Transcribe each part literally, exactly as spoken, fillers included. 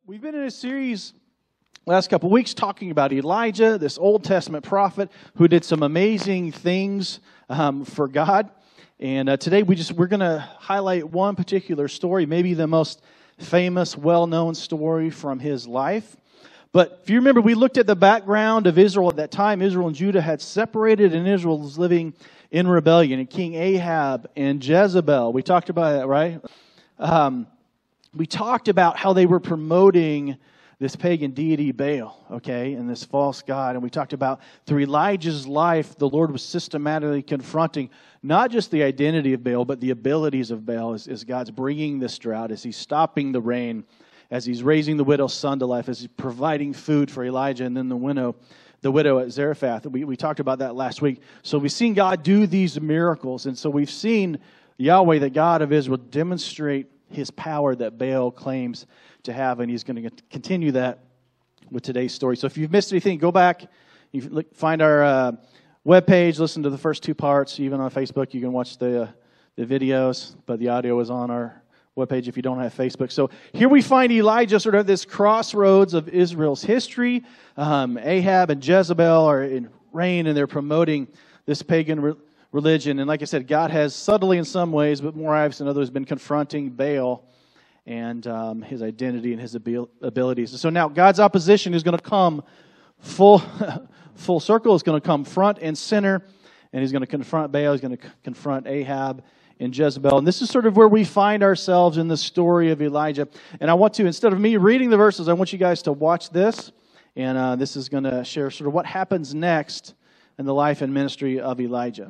We've been in a series last couple of weeks talking about Elijah, this Old Testament prophet who did some amazing things um, for God. And uh, today we just we're going to highlight one particular story, maybe the most famous, well-known story from his life. But if you remember, we looked at the background of Israel at that time. Israel and Judah had separated, and Israel was living in rebellion. And King Ahab and Jezebel, we talked about that, right? Um, we talked about how they were promoting this pagan deity Baal, okay, and this false god. And we talked about through Elijah's life, the Lord was systematically confronting not just the identity of Baal, but the abilities of Baal as, as God's bringing this drought, as he's stopping the rain, as he's raising the widow's son to life, as he's providing food for Elijah and then the widow, the widow at Zarephath. We, we talked about that last week. So we've seen God do these miracles. And so we've seen Yahweh, the God of Israel, demonstrate his power that Baal claims to have. And he's going to continue that with today's story. So if you've missed anything, go back. You look, find our uh, webpage, listen to the first two parts. Even on Facebook, you can watch the, uh, the videos, but the audio is on our webpage if you don't have Facebook. So here we find Elijah sort of at this crossroads of Israel's history. Um, Ahab and Jezebel are in reign, and they're promoting this pagan re- religion. And like I said, God has subtly in some ways, but more obvious in others, been confronting Baal and um, his identity and his abil- abilities. So now God's opposition is going to come full full circle. It's going to come front and center, and he's going to confront Baal. He's going to c- confront Ahab and Jezebel. And this is sort of where we find ourselves in the story of Elijah. And I want to, instead of me reading the verses, I want you guys to watch this. And uh, this is going to share sort of what happens next in the life and ministry of Elijah.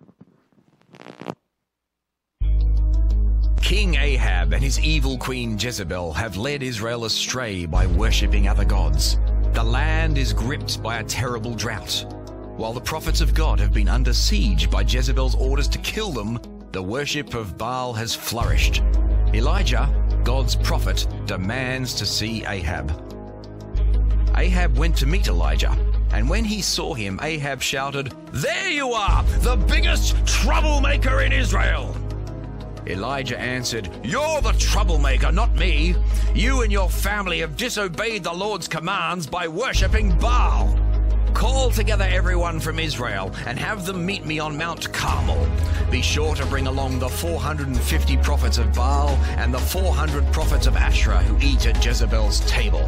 King Ahab and his evil queen Jezebel have led Israel astray by worshipping other gods. The land is gripped by a terrible drought. While the prophets of God have been under siege by Jezebel's orders to kill them, the worship of Baal has flourished. Elijah, God's prophet, demands to see Ahab. Ahab went to meet Elijah, and when he saw him, Ahab shouted, "There you are, the biggest troublemaker in Israel!" Elijah answered, "You're the troublemaker, not me. You and your family have disobeyed the Lord's commands by worshipping Baal. Call together everyone from Israel and have them meet me on Mount Carmel. Be sure to bring along the four hundred fifty prophets of Baal and the four hundred prophets of Asherah who eat at Jezebel's table."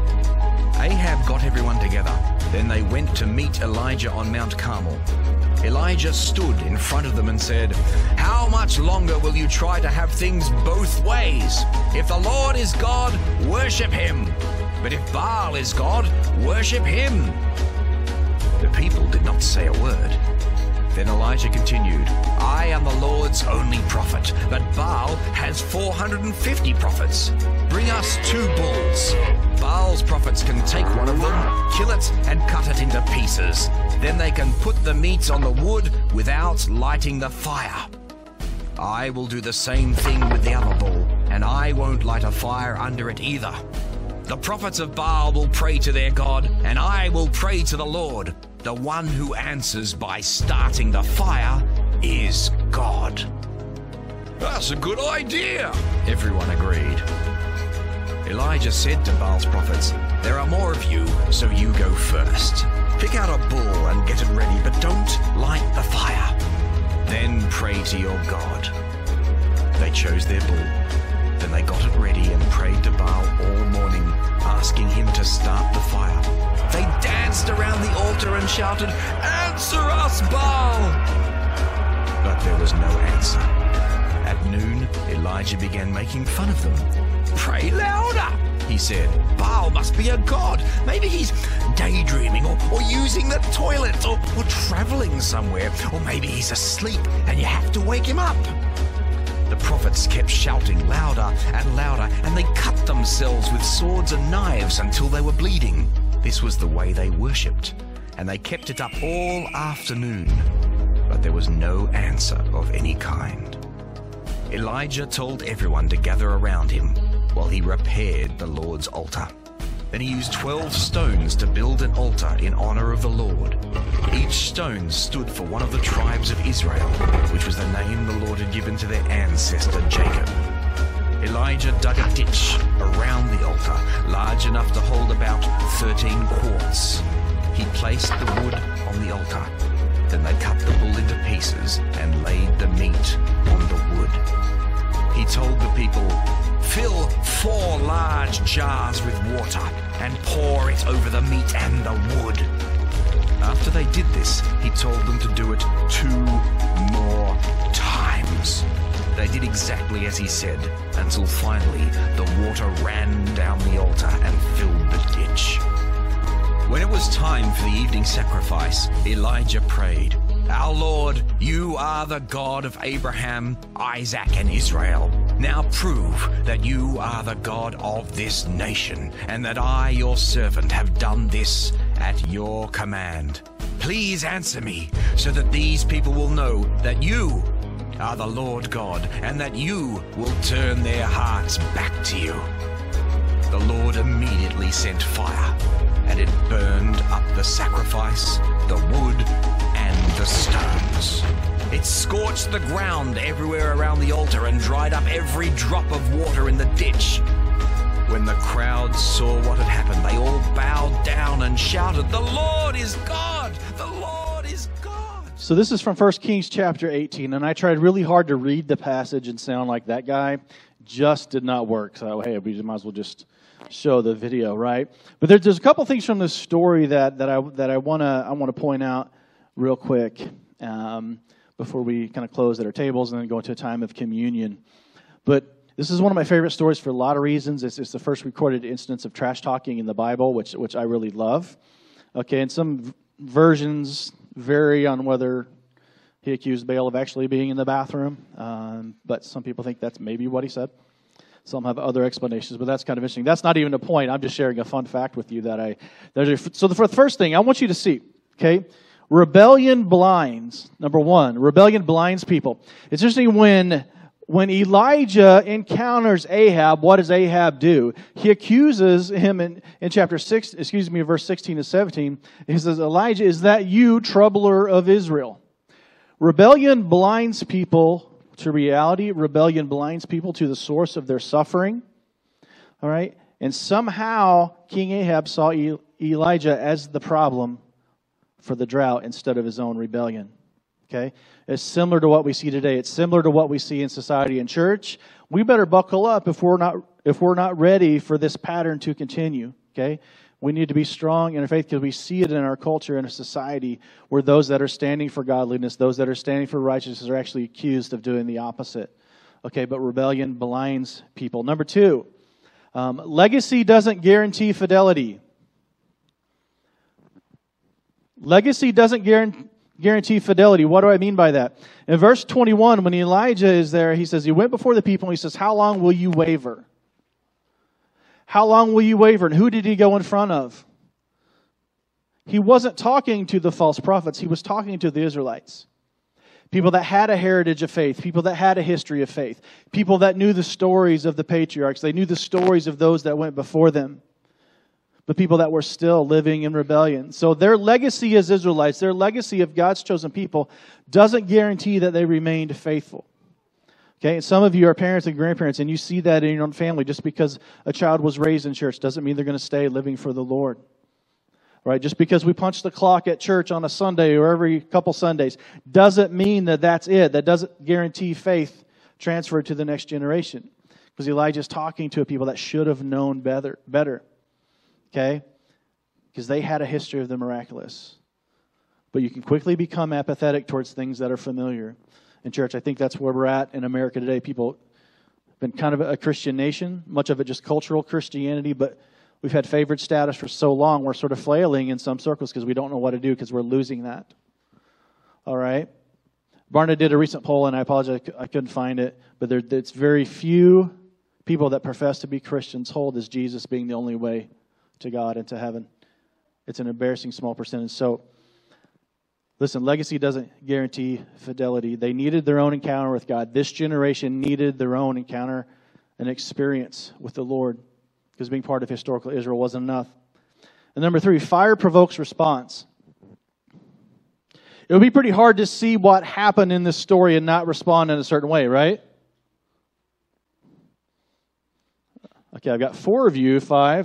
Ahab got everyone together. Then they went to meet Elijah on Mount Carmel. Elijah stood in front of them and said, "How much longer will you try to have things both ways? If the Lord is God, worship him. But if Baal is God, worship him." The people did not say a word. Then Elijah continued, "I am the Lord's only prophet, but Baal has four hundred fifty prophets. Bring us two bulls. Baal's prophets can take one of them, kill it, and cut it into pieces. Then they can put the meat on the wood without lighting the fire. I will do the same thing with the other bull, and I won't light a fire under it either. The prophets of Baal will pray to their God, and I will pray to the Lord. The one who answers by starting the fire is God." "That's a good idea," everyone agreed. Elijah said to Baal's prophets, "There are more of you, so you go first. Pick out a bull and get it ready, but don't light the fire. Then pray to your God." They chose their bull. Then they got it ready and prayed to Baal all morning, asking him to start the fire. They danced around the altar and shouted, "Answer us, Baal!" But there was no answer. At noon, Elijah began making fun of them. "Pray louder," he said. "Baal must be a god. Maybe he's daydreaming or, or using the toilet or, or traveling somewhere. Or maybe he's asleep and you have to wake him up." The prophets kept shouting louder and louder, and they cut themselves with swords and knives until they were bleeding. This was the way they worshipped, and they kept it up all afternoon. But there was no answer of any kind. Elijah told everyone to gather around him while he repaired the Lord's altar. Then he used twelve stones to build an altar in honor of the Lord. Each stone stood for one of the tribes of Israel, which was the name the Lord had given to their ancestor Jacob. Elijah dug a ditch around the altar, large enough to hold about thirteen quarts. He placed the wood on the altar. Then they cut the bull into pieces and laid the meat on the wood. He told the people, "Fill four large jars with water and pour it over the meat and the wood." After they did this, he told them to do it two more times. They did exactly as he said, until finally the water ran down the altar and filled the ditch. When it was time for the evening sacrifice, Elijah prayed, "Our Lord, you are the God of Abraham, Isaac, and Israel. Now prove that you are the God of this nation, and that I, your servant, have done this at your command. Please answer me, so that these people will know that you are the Lord God, and that you will turn their hearts back to you." The Lord immediately sent fire, and it burned up the sacrifice, the wood, and the stones. It scorched the ground everywhere around the altar and dried up every drop of water in the ditch. When the crowd saw what had happened, they all bowed down and shouted, "The Lord is God! The Lord is God!" So this is from First Kings chapter eighteen, and I tried really hard to read the passage and sound like that guy. Just did not work. So, hey, we might as well just show the video, right? But there's, there's a couple things from this story that, that I that I wanna I wanna point out real quick um, before we kind of close at our tables and then go into a time of communion. But this is one of my favorite stories for a lot of reasons. It's, it's the first recorded instance of trash talking in the Bible, which which I really love. Okay, and some v- versions vary on whether he accused Baal of actually being in the bathroom, um, but some people think that's maybe what he said. Some have other explanations, but that's kind of interesting. That's not even a point. I'm just sharing a fun fact with you that I. There's a, so the first thing I want you to see, okay, rebellion blinds. Number one, rebellion blinds people. It's interesting when when Elijah encounters Ahab. What does Ahab do? He accuses him in, in chapter six. Excuse me, verse sixteen to seventeen. He says, "Elijah, is that you, troubler of Israel?" Rebellion blinds people to reality. Rebellion blinds people to the source of their suffering. All right? And somehow King Ahab saw E- Elijah as the problem for the drought instead of his own rebellion. Okay? It's similar to what we see today. It's similar to what we see in society and church. We better buckle up if we're not if we're not ready for this pattern to continue. Okay? We need to be strong in our faith because we see it in our culture and our society where those that are standing for godliness, those that are standing for righteousness are actually accused of doing the opposite. Okay, but rebellion blinds people. Number two, um, legacy doesn't guarantee fidelity. Legacy doesn't guarantee guarantee fidelity. What do I mean by that? In verse twenty-one, when Elijah is there, he says, he went before the people and he says, "How long will you waver? How long will you waver?" And who did he go in front of? He wasn't talking to the false prophets. He was talking to the Israelites. People that had a heritage of faith. People that had a history of faith. People that knew the stories of the patriarchs. They knew the stories of those that went before them. But people that were still living in rebellion. So their legacy as Israelites, their legacy of God's chosen people, doesn't guarantee that they remained faithful. Okay, and some of you are parents and grandparents, and you see that in your own family. Just because a child was raised in church doesn't mean they're going to stay living for the Lord. Right? Just because we punch the clock at church on a Sunday or every couple Sundays doesn't mean that that's it. That doesn't guarantee faith transferred to the next generation. Because Elijah's talking to a people that should have known better. better. Okay? Because they had a history of the miraculous. But you can quickly become apathetic towards things that are familiar. In church, I think that's where we're at in America today. People have been kind of a Christian nation, much of it just cultural Christianity, but we've had favored status for so long, we're sort of flailing in some circles because we don't know what to do because we're losing that. All right? Barna did a recent poll, and I apologize, I couldn't find it, but there, it's very few people that profess to be Christians hold as Jesus being the only way to God and to heaven. It's an embarrassing small percentage. So, listen, legacy doesn't guarantee fidelity. They needed their own encounter with God. This generation needed their own encounter and experience with the Lord because being part of historical Israel wasn't enough. And number three, fire provokes response. It would be pretty hard to see what happened in this story and not respond in a certain way, right? Okay, I've got four of you, five,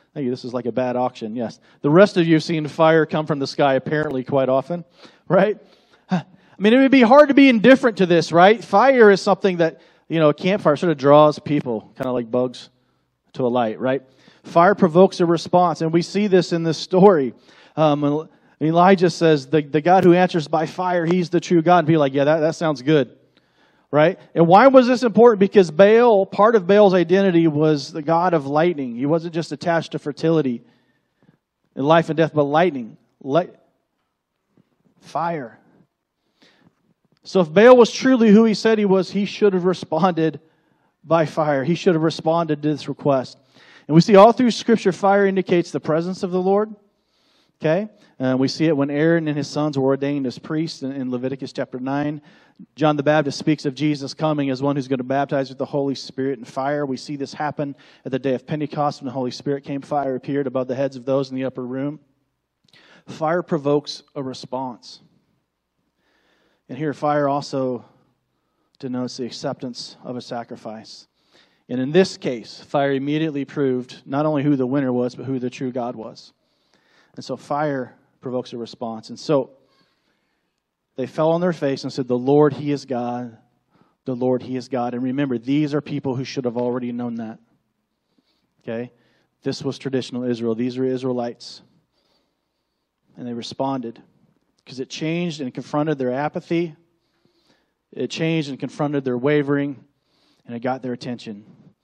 Hey, this is like a bad auction, yes. The rest of you have seen fire come from the sky apparently quite often, right? I mean, it would be hard to be indifferent to this, right? Fire is something that, you know, a campfire sort of draws people, kind of like bugs to a light, right? Fire provokes a response, and we see this in this story. Um, Elijah says, the, the God who answers by fire, he's the true God. And people are like, yeah, that, that sounds good. Right? And why was this important? Because Baal, part of Baal's identity was the god of lightning. He wasn't just attached to fertility and life and death, but lightning. Light, fire. So if Baal was truly who he said he was, he should have responded by fire. He should have responded to this request. And we see all through Scripture, fire indicates the presence of the Lord. Okay? And we see it when Aaron and his sons were ordained as priests in, in Leviticus chapter nine. John the Baptist speaks of Jesus coming as one who's going to baptize with the Holy Spirit and fire. We see this happen at the day of Pentecost when the Holy Spirit came. Fire appeared above the heads of those in the upper room. Fire provokes a response. And here, fire also denotes the acceptance of a sacrifice. And in this case, fire immediately proved not only who the winner was, but who the true God was. And so fire provokes a response. And so they fell on their face and said, the Lord, He is God. The Lord, He is God. And remember, these are people who should have already known that. Okay? This was traditional Israel. These are Israelites. And they responded because it changed and confronted their apathy. It changed and confronted their wavering. And it got their attention.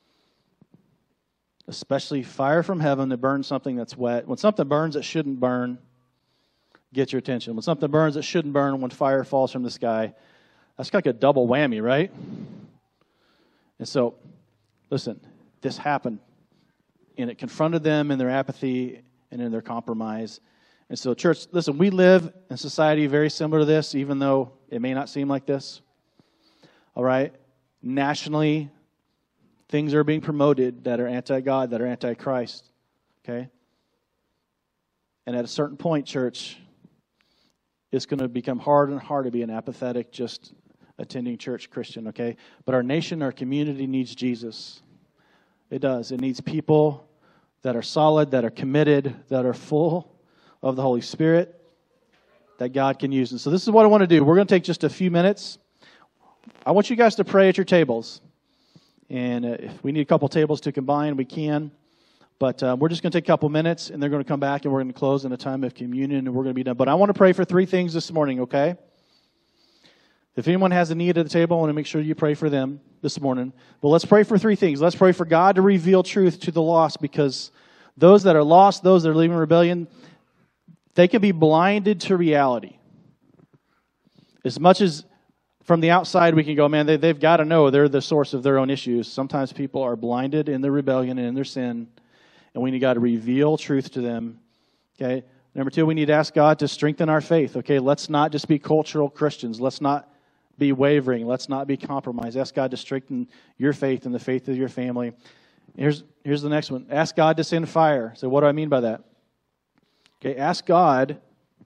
Especially fire from heaven that burns something that's wet. When something burns that shouldn't burn, get your attention. When something burns that shouldn't burn, when fire falls from the sky, that's like a double whammy, right? And so, listen, this happened. And it confronted them in their apathy and in their compromise. And so, church, listen, we live in a society very similar to this, even though it may not seem like this. All right? Nationally, things are being promoted that are anti-God, that are anti-Christ. Okay? And at a certain point, church, it's going to become hard and hard to be an apathetic, just attending church Christian, okay? But our nation, our community needs Jesus. It does. It needs people that are solid, that are committed, that are full of the Holy Spirit, that God can use. And so this is what I want to do. We're going to take just a few minutes. I want you guys to pray at your tables. And uh, if we need a couple tables to combine, we can. But uh, we're just going to take a couple minutes, and they're going to come back, and we're going to close in a time of communion, and we're going to be done. But I want to pray for three things this morning, okay? If anyone has a need at the table, I want to make sure you pray for them this morning. But let's pray for three things. Let's pray for God to reveal truth to the lost, because those that are lost, those that are living in rebellion, they can be blinded to reality. As much as from the outside we can go, man, they, they've got to know they're the source of their own issues. Sometimes people are blinded in their rebellion and in their sin. And we need God to reveal truth to them. Okay. Number two, we need to ask God to strengthen our faith. Okay. Let's not just be cultural Christians. Let's not be wavering. Let's not be compromised. Ask God to strengthen your faith and the faith of your family. Here's, here's the next one. Ask God to send fire. So what do I mean by that? Okay. Ask God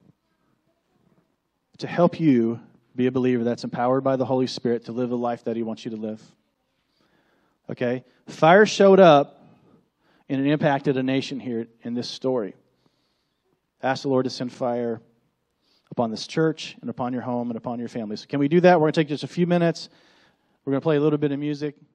to help you be a believer that's empowered by the Holy Spirit to live the life that He wants you to live. Okay. Fire showed up. And it impacted a nation here in this story. Ask the Lord to send fire upon this church and upon your home and upon your family. So can we do that? We're going to take just a few minutes. We're going to play a little bit of music.